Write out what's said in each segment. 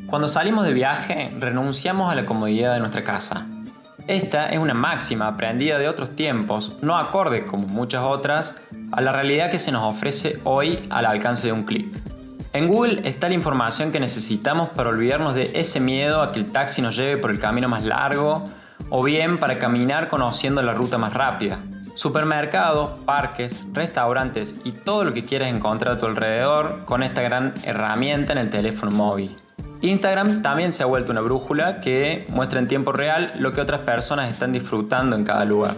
Cuando salimos de viaje, renunciamos a la comodidad de nuestra casa. Esta es una máxima aprendida de otros tiempos, no acorde, como muchas otras, a la realidad que se nos ofrece hoy al alcance de un clic. En Google está la información que necesitamos para olvidarnos de ese miedo a que el taxi nos lleve por el camino más largo o bien para caminar conociendo la ruta más rápida. Supermercados, parques, restaurantes y todo lo que quieras encontrar a tu alrededor con esta gran herramienta en el teléfono móvil. Instagram también se ha vuelto una brújula que muestra en tiempo real lo que otras personas están disfrutando en cada lugar.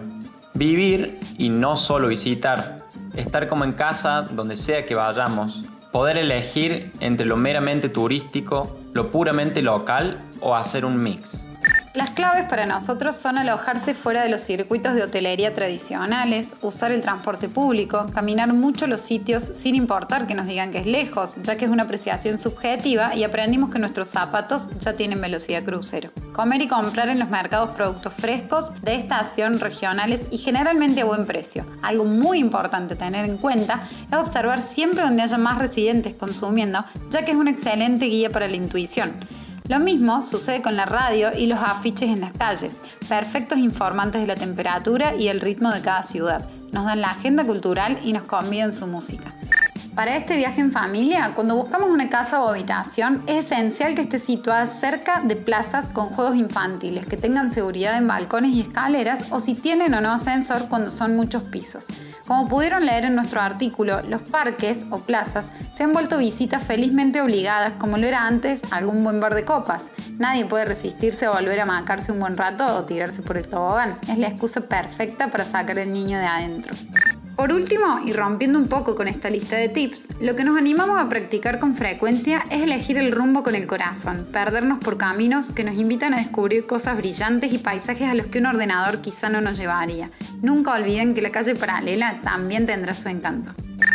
Vivir y no solo visitar, estar como en casa donde sea que vayamos, poder elegir entre lo meramente turístico, lo puramente local o hacer un mix. Las claves para nosotros son alojarse fuera de los circuitos de hotelería tradicionales, usar el transporte público, caminar mucho los sitios sin importar que nos digan que es lejos, ya que es una apreciación subjetiva y aprendimos que nuestros zapatos ya tienen velocidad crucero. Comer y comprar en los mercados productos frescos, de estación, regionales y generalmente a buen precio. Algo muy importante tener en cuenta es observar siempre donde haya más residentes consumiendo, ya que es una excelente guía para la intuición. Lo mismo sucede con la radio y los afiches en las calles, perfectos informantes de la temperatura y el ritmo de cada ciudad. Nos dan la agenda cultural y nos convidan su música. Para este viaje en familia, cuando buscamos una casa o habitación, es esencial que esté situada cerca de plazas con juegos infantiles, que tengan seguridad en balcones y escaleras o si tienen o no ascensor cuando son muchos pisos. Como pudieron leer en nuestro artículo, los parques o plazas se han vuelto visitas felizmente obligadas, como lo era antes algún buen bar de copas. Nadie puede resistirse a volver a macarse un buen rato o tirarse por el tobogán. Es la excusa perfecta para sacar al niño de adentro. Por último, y rompiendo un poco con esta lista de tips, lo que nos animamos a practicar con frecuencia es elegir el rumbo con el corazón, perdernos por caminos que nos invitan a descubrir cosas brillantes y paisajes a los que un ordenador quizá no nos llevaría. Nunca olviden que la calle paralela también tendrá su encanto.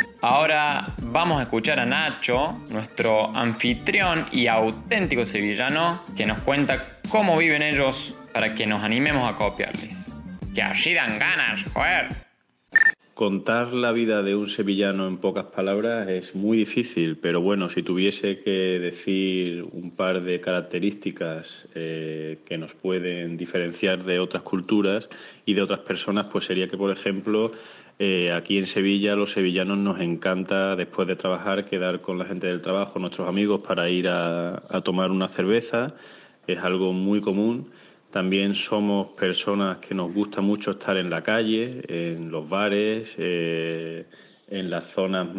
Ahora vamos a escuchar a Nacho, nuestro anfitrión y auténtico sevillano, que nos cuenta cómo viven ellos para que nos animemos a copiarles. ¡Que así dan ganas, joder! Contar la vida de un sevillano en pocas palabras es muy difícil, pero bueno, si tuviese que decir un par de características que nos pueden diferenciar de otras culturas y de otras personas, pues sería que, por ejemplo, aquí en Sevilla a los sevillanos nos encanta, después de trabajar, quedar con la gente del trabajo, nuestros amigos, para ir a tomar una cerveza. Es algo muy común. También somos personas que nos gusta mucho estar en la calle, en los bares, en las zonas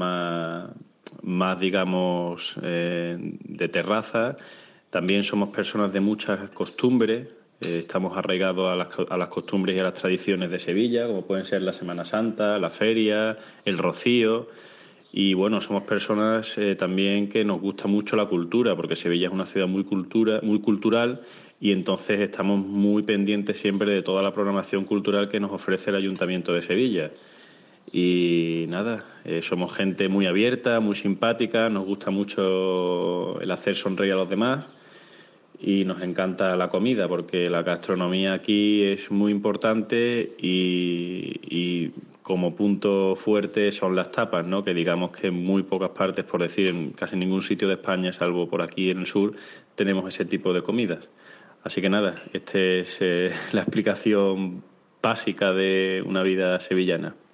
más digamos, de terraza. También somos personas de muchas costumbres. Estamos arraigados a las costumbres y a las tradiciones de Sevilla, como pueden ser la Semana Santa, la feria, el rocío. Y bueno, somos personas también que nos gusta mucho la cultura, porque Sevilla es una ciudad muy cultural y entonces estamos muy pendientes siempre de toda la programación cultural que nos ofrece el Ayuntamiento de Sevilla. Y nada, somos gente muy abierta, muy simpática, nos gusta mucho el hacer sonreír a los demás y nos encanta la comida, porque la gastronomía aquí es muy importante y como punto fuerte son las tapas, ¿no? Que digamos que en muy pocas partes, por decir en casi ningún sitio de España, salvo por aquí en el sur, tenemos ese tipo de comidas. Así que nada, esta es la explicación básica de una vida sevillana.